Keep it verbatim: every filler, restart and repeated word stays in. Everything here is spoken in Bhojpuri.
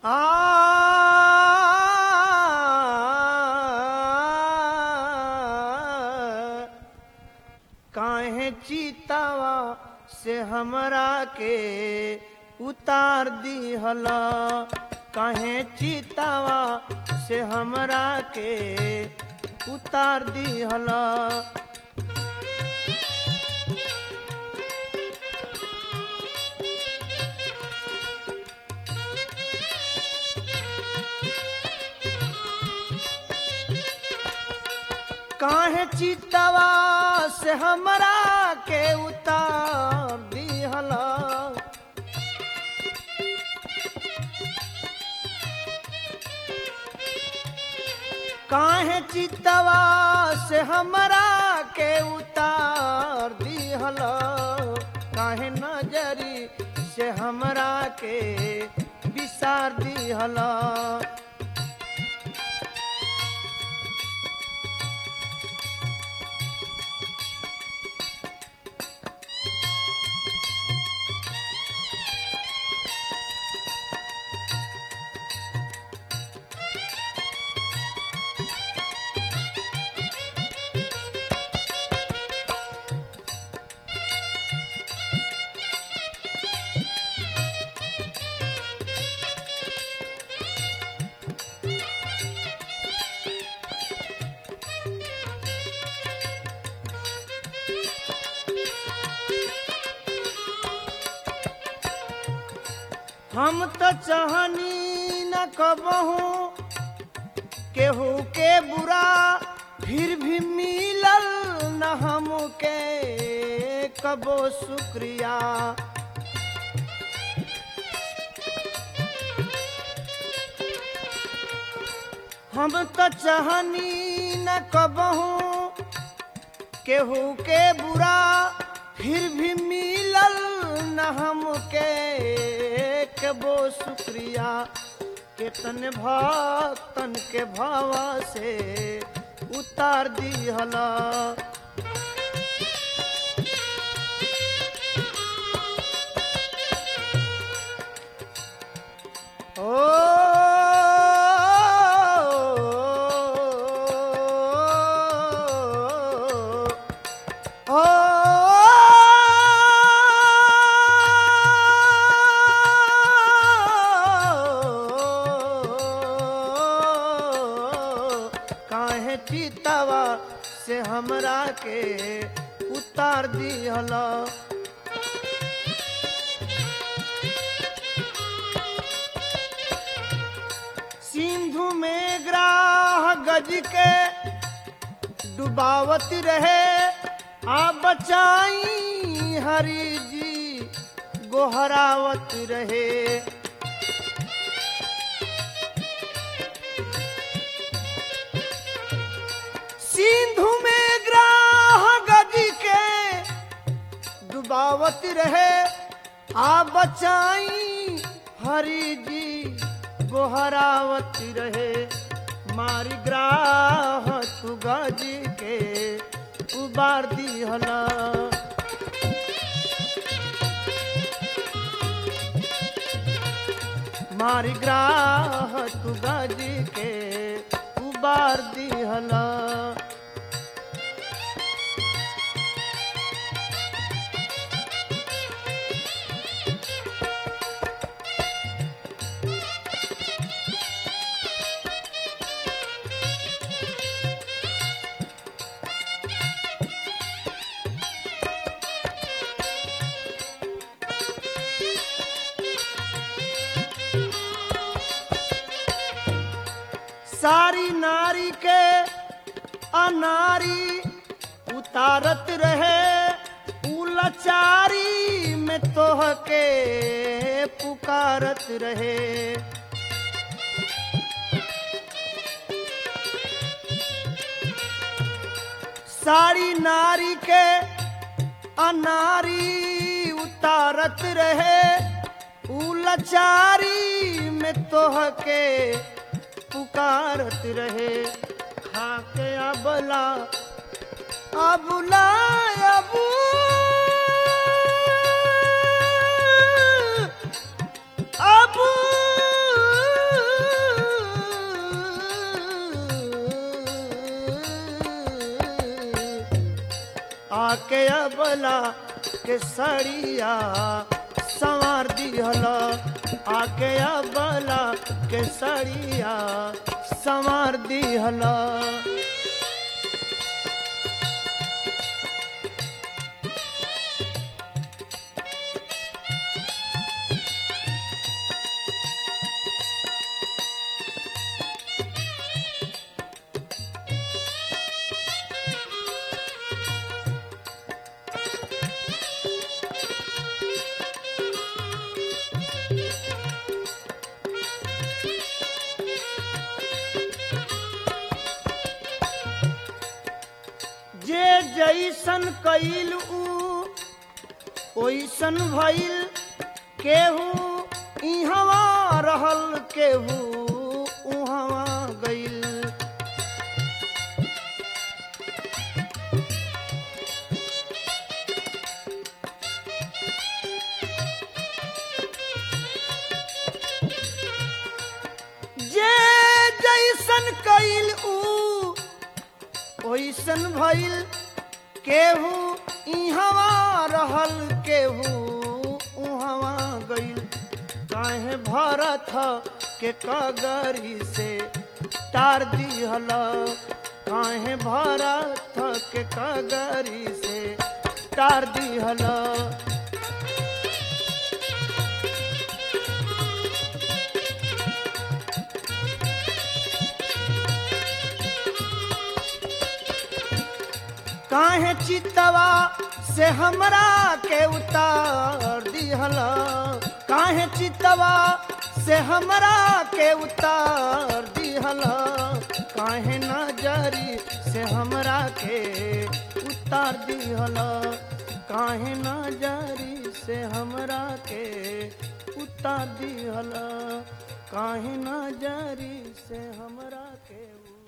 आ काहे चितावा से हमरा के उतार दिहला, काहे चितावा से हमरा के उतार दिहला। काहे चितवा से हमरा के उतार दिहला, काहे चितवा से हमरा के उतार दिहला, काहे नजरी से हमरा के बिसार दिहला। हम तो चाहनी न कबहू केहू के बुरा, फिर भी मिलल न हमके कबो शुक्रिया। हम तो चाहनी न कबहू केहू के बुरा, फिर भी मिलल न हमके कबो शुक्रिया। केतन भक्तन के भावा से उतार दिहला, ओ चितवा से हमरा के उतार दिहला। सिंधु में ग्राह गज के डुबावत रहे, आ बचाई हरि जी गोहरावत रहे। सिंधु में ग्राह गज के डुबावत रहे, आ बचाई हरि जी गोहरावत रहे। मारी ग्राह तू गज के उबार दिहला, मारी ग्राह तू गज के उबार दिहला। सारी नारी के अनारी उतारत रहे, उलाचारी में तोह के पुकारत रहे। सारी नारी के अनारी उतारत रहे, उलाचारी में तोह के पुकारत रहे। खाके अबला अबुला अबू अबू अबला के सड़िया संवार दिहल आके अबला के सड़िया संवार दिहल। जे जैसन कइल ऊ ओइसन भइल, केहू इहवा रहल केहू उहवा गइल। जे जैसन कइल ऊ ओइसन भइल, केहू इहवा रहल केहू उहवा गइल। काहे भरत के कगरी से तार दिहल, काहे भरत के कगरी से तार दिहल। काहे चितवा से हमरा के उतार दिहल, काहे चितवा से हमरा के उतार दिहल, काहे नजरी से हमरा के उतार दिहल, काहे नजरी से हमरा के उतार दिहल, काहे नजरी से हमरा के